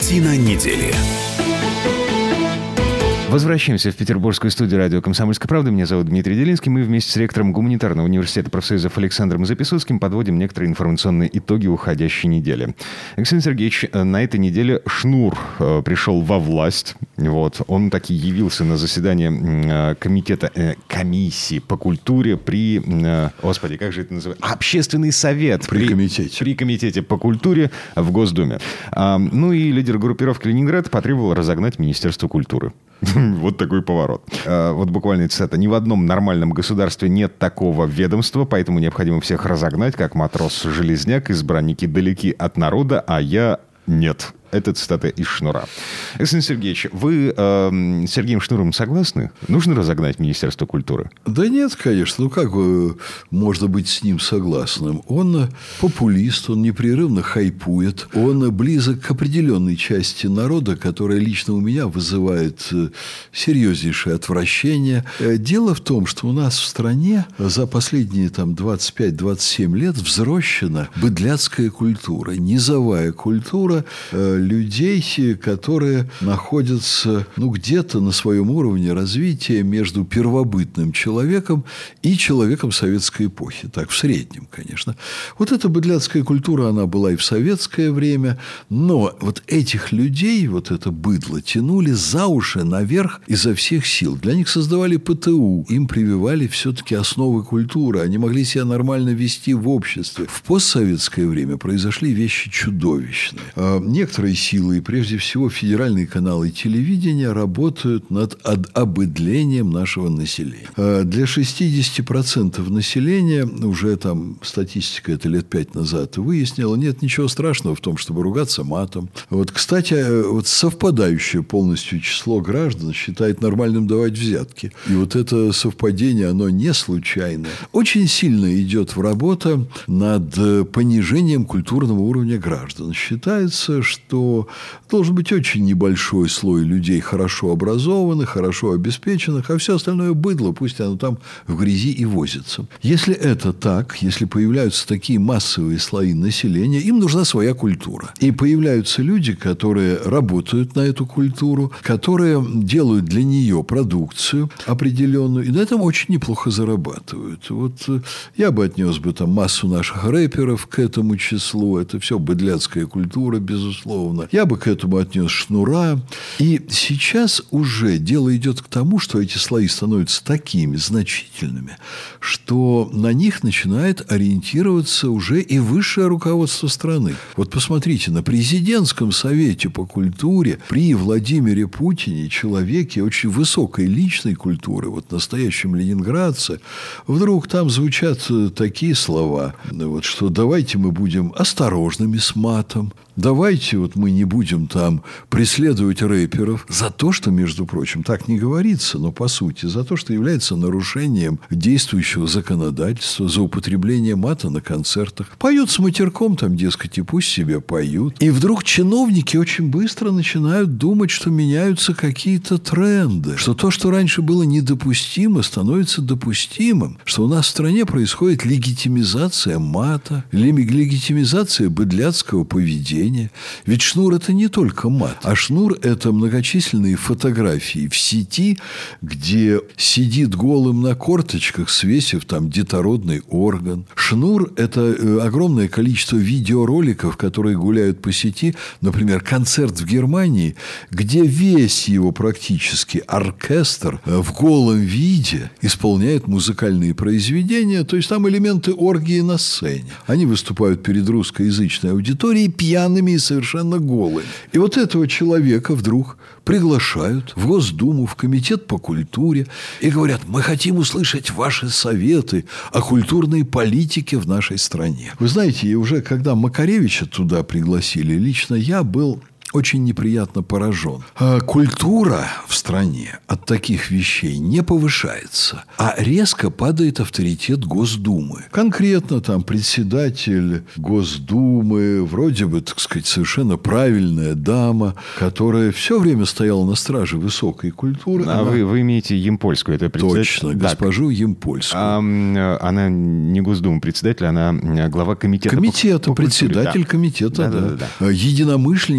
Картина недели. Возвращаемся в петербургскую студию радио «Комсомольская правда». Меня зовут Дмитрий Делинский. Мы вместе с ректором Гуманитарного университета профсоюзов Александром Записоцким подводим некоторые информационные итоги уходящей недели. Александр Сергеевич, на этой неделе Шнур пришел во власть. Вот. Он таки явился на заседание комиссии по культуре при... Господи, как же это называется? Общественный совет. При комитете по культуре в Госдуме. Ну и лидер группировки «Ленинград» потребовал разогнать Министерство культуры. Вот такой поворот. Вот буквально цитата. «Ни в одном нормальном государстве нет такого ведомства, поэтому необходимо всех разогнать, как матрос-железняк, избранники далеки от народа, а я нет». Это цитата из Шнура. Александр Сергеевич, вы с Сергеем Шнуром согласны? Нужно разогнать Министерство культуры? Да нет, конечно. Ну, как можно быть с ним согласным? Он популист, он непрерывно хайпует, он близок к определенной части народа, которая лично у меня вызывает серьезнейшее отвращение. Дело в том, что у нас в стране за последние 25-27 лет взрощена быдляцкая культура, низовая культура людей, которые находятся где-то на своем уровне развития между первобытным человеком и человеком советской эпохи. Так, в среднем, конечно. Вот эта быдляцкая культура, она была и в советское время, но вот этих людей, вот это быдло, тянули за уши наверх изо всех сил. Для них создавали ПТУ, им прививали все-таки основы культуры, они могли себя нормально вести в обществе. В постсоветское время произошли вещи чудовищные. Некоторые силы, и прежде всего федеральные каналы телевидения, работают над обыдлением нашего населения. Для 60% населения, уже там статистика это лет 5 назад выяснила, нет ничего страшного в том, чтобы ругаться матом. Вот, кстати, вот совпадающее полностью число граждан считает нормальным давать взятки. И вот это совпадение, оно не случайное. Очень сильно идет работа над понижением культурного уровня граждан. Считается, что должен быть очень небольшой слой людей хорошо образованных, хорошо обеспеченных, а все остальное быдло, пусть оно там в грязи и возится. Если это так, если появляются такие массовые слои населения, им нужна своя культура. И появляются люди, которые работают на эту культуру, которые делают для нее продукцию определенную, и на этом очень неплохо зарабатывают. Вот я бы отнес массу наших рэперов к этому числу. Это все быдляцкая культура, безусловно. Я бы к этому отнес Шнура. И сейчас уже дело идет к тому, что эти слои становятся такими значительными, что на них начинает ориентироваться уже и высшее руководство страны. Вот посмотрите, на президентском совете по культуре при Владимире Путине, человеке очень высокой личной культуры, вот настоящем ленинградце, вдруг там звучат такие слова, вот, что давайте мы будем осторожными с матом, давайте мы не будем там преследовать рэперов за то, что, между прочим, так не говорится, но по сути, за то, что является нарушением действующего законодательства, за употребление мата на концертах. Поют с матерком, там, дескать, и пусть себе поют. И вдруг чиновники очень быстро начинают думать, что меняются какие-то тренды, что то, что раньше было недопустимо, становится допустимым, что у нас в стране происходит легитимизация мата, легитимизация быдляцкого поведения. Ведь Шнур – это не только мат, а Шнур – это многочисленные фотографии в сети, где сидит голым на корточках, свесив там детородный орган. Шнур – это огромное количество видеороликов, которые гуляют по сети. Например, концерт в Германии, где весь его практически оркестр в голом виде исполняет музыкальные произведения. То есть, там элементы оргии на сцене. Они выступают перед русскоязычной аудиторией пьяными и совершенно голыми. И вот этого человека вдруг приглашают в Госдуму, в комитет по культуре и говорят: мы хотим услышать ваши советы о культурной политике в нашей стране. Вы знаете, и уже когда Макаревича туда пригласили, лично я был очень неприятно поражен. Культура в стране от таких вещей не повышается, а резко падает авторитет Госдумы. Конкретно там председатель Госдумы, вроде бы, так сказать, совершенно правильная дама, которая все время стояла на страже высокой культуры. А вы имеете Ямпольскую, это председатель? Точно, госпожу Ямпольскую. Она не Госдума председатель, она глава комитета. Комитета, председатель комитета, да. Единомышленница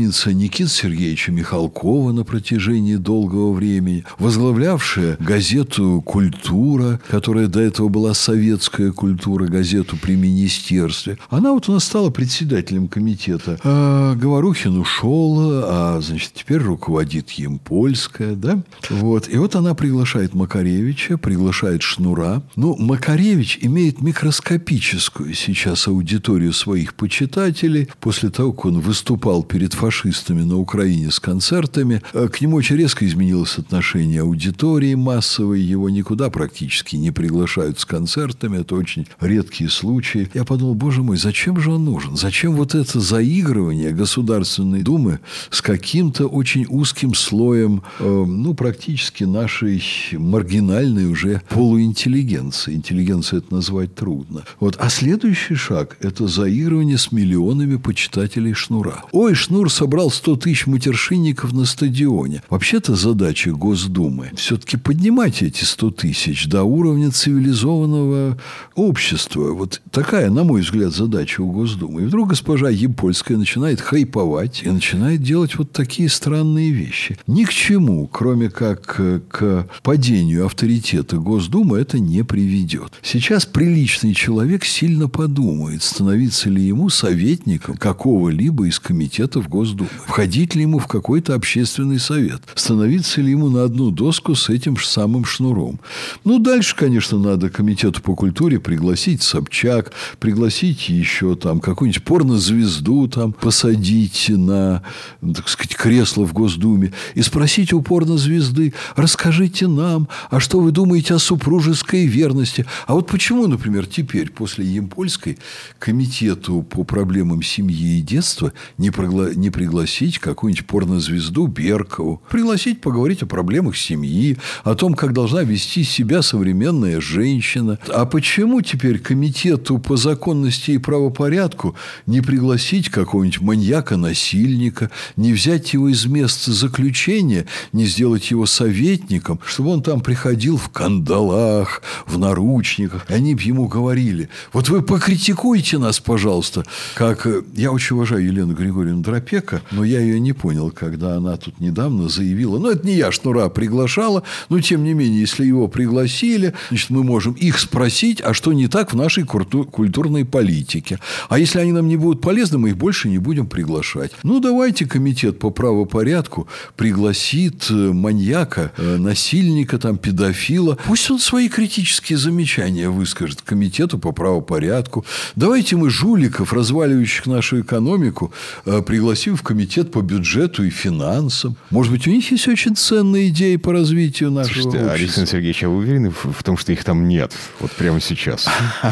Никиты Сергеевича Михалкова на протяжении долгого времени, возглавлявшая газету «Культура», которая до этого была «Советская культура», газету при министерстве. Она вот у нас стала председателем комитета. Говорухин ушел, значит, теперь руководит Ямпольская, да? Вот. И вот она приглашает Макаревича, приглашает Шнура. Ну, Макаревич имеет микроскопическую сейчас аудиторию своих почитателей. После того, как он выступал перед фашистами на Украине с концертами, к нему очень резко изменилось отношение аудитории массовой. Его никуда практически не приглашают с концертами. Это очень редкие случаи. Я подумал, боже мой, зачем же он нужен? Зачем вот это заигрывание Государственной Думы с каким-то очень узким слоем, практически нашей маргинальной уже полуинтеллигенции. Интеллигенция это назвать трудно. Вот. А следующий шаг – это заигрывание с миллионами почитателей Шнура. Ой, Шнур собрал 100 тысяч матершинников на стадионе. Вообще-то задача Госдумы все-таки поднимать эти 100 тысяч до уровня цивилизованного общества. Вот такая, на мой взгляд, задача у Госдумы. И вдруг госпожа Ямпольская начинает хайповать и начинает делать вот такие странные вещи. Ни к чему, кроме как к падению авторитета Госдумы, это не приведет. Сейчас приличный человек сильно подумает, становиться ли ему советником какого-либо из комитетов Госдумы, входить ли ему в какой-то общественный совет, становиться ли ему на одну доску с этим же самым Шнуром. Ну, дальше, конечно, надо комитету по культуре пригласить Собчак, пригласить еще там какую-нибудь порнозвезду там посадить на, так сказать, кресло в Госдуме и спросить у порнозвезды: расскажите нам, а что вы думаете о супружеской верности? А вот почему, например, теперь после Ямпольской комитету по проблемам семьи и детства не пригласить какую-нибудь порнозвезду Беркову, пригласить поговорить о проблемах семьи, о том, как должна вести себя современная женщина? А почему теперь комитету по законности и правопорядку не пригласить какого-нибудь маньяка-насильника, не взять его из места заключения, не сделать его советником, чтобы он там приходил в кандалах, в наручниках, и они бы ему говорили: вот вы покритикуйте нас, пожалуйста. Как я очень уважаю Елену Григорьевну Дропека, но я ее не понял, когда она тут недавно заявила: это не я Шнура приглашала, но тем не менее, если его пригласили, значит, мы можем их спросить, а что не так в нашей культурной политике. А если они нам не будут полезны, мы их больше не будем приглашать. Ну, давайте комитет по правопорядку пригласит маньяка, насильника, там, педофила. Пусть он свои критические замечания выскажет комитету по правопорядку. Давайте мы жуликов, разваливающих нашу экономику, пригласим в комитет по бюджету и финансам. Может быть, у них есть очень ценные идеи по развитию нашего общества. Александр Сергеевич, а вы уверены в том, что их там нет? Вот прямо сейчас.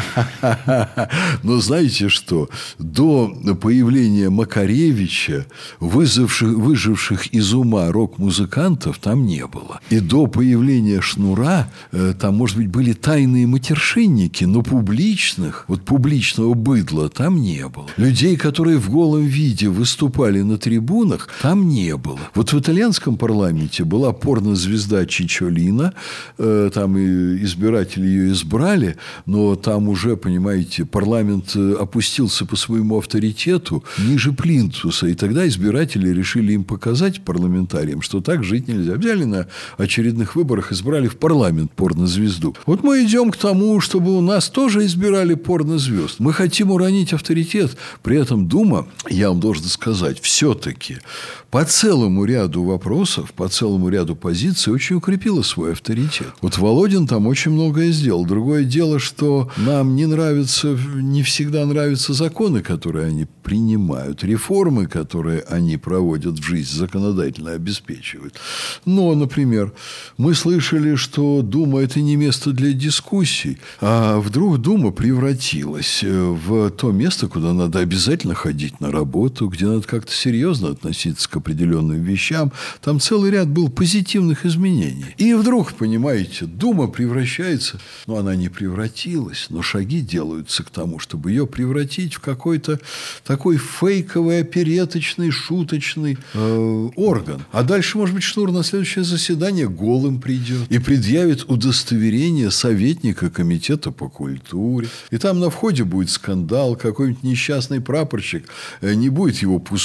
Но знаете что? До появления Макаревича выживших из ума рок-музыкантов там не было. И до появления Шнура там, может быть, были тайные матершинники, но публичного быдла там не было. Людей, которые в голом виде выступали на трибунах, там не было. Вот в итальянском парламенте была порнозвезда Чичолина, там и избиратели ее избрали, но там уже, понимаете, парламент опустился по своему авторитету ниже плинтуса, и тогда избиратели решили им показать, парламентариям, что так жить нельзя. Взяли на очередных выборах, избрали в парламент порнозвезду. Вот мы идем к тому, чтобы у нас тоже избирали порнозвезд. Мы хотим уронить авторитет. При этом Дума, я вам должен сказать, все-таки по целому ряду вопросов, по целому ряду позиций очень укрепила свой авторитет. Вот Володин там очень многое сделал. Другое дело, что нам не всегда нравятся законы, которые они принимают, реформы, которые они проводят в жизнь, законодательно обеспечивают. Но, например, мы слышали, что Дума – это не место для дискуссий, а вдруг Дума превратилась в то место, куда надо обязательно ходить на работу, где надо как-то серьезно относиться к определенным вещам. Там целый ряд был позитивных изменений. И вдруг, понимаете, Дума превращается, она не превратилась, но шаги делаются к тому, чтобы ее превратить в какой-то такой фейковый, опереточный, шуточный орган. А дальше, может быть, Шнур на следующее заседание голым придет и предъявит удостоверение советника комитета по культуре. И там на входе будет скандал, какой-нибудь несчастный прапорщик не будет его пускать,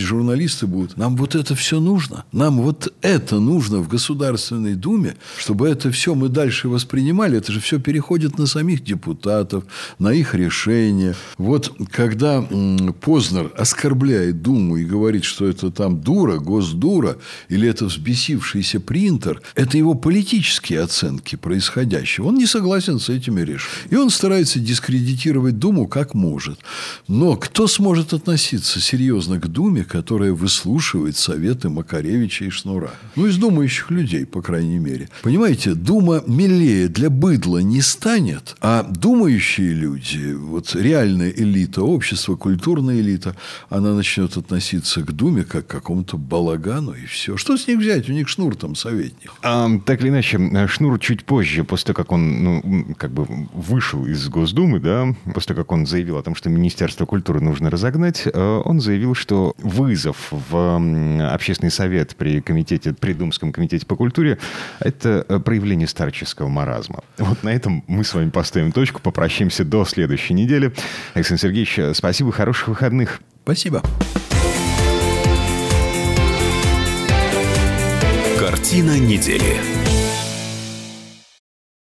журналисты будут. Нам вот это все нужно. Нам вот это нужно в Государственной Думе, чтобы это все мы дальше воспринимали. Это же все переходит на самих депутатов, на их решения. Вот когда Познер оскорбляет Думу и говорит, что это там дура, госдура, или это взбесившийся принтер, это его политические оценки происходящего. Он не согласен с этими решениями. И он старается дискредитировать Думу как может. Но кто сможет относиться серьезно к Думе, которая выслушивает советы Макаревича и Шнура? Ну, из думающих людей, по крайней мере. Понимаете, Дума милее для быдла не станет, а думающие люди, вот реальная элита общества, культурная элита, она начнет относиться к Думе как к какому-то балагану, и все. Что с них взять? У них Шнур там советник. Так или иначе, Шнур чуть позже, после того, как он вышел из Госдумы, да, после того, как он заявил о том, что Министерство культуры нужно разогнать, он заявил, что вызов в Общественный совет при Думском комитете по культуре – это проявление старческого маразма. Вот на этом мы с вами поставим точку, попрощаемся до следующей недели. Александр Сергеевич, спасибо, хороших выходных. Спасибо. Картина недели.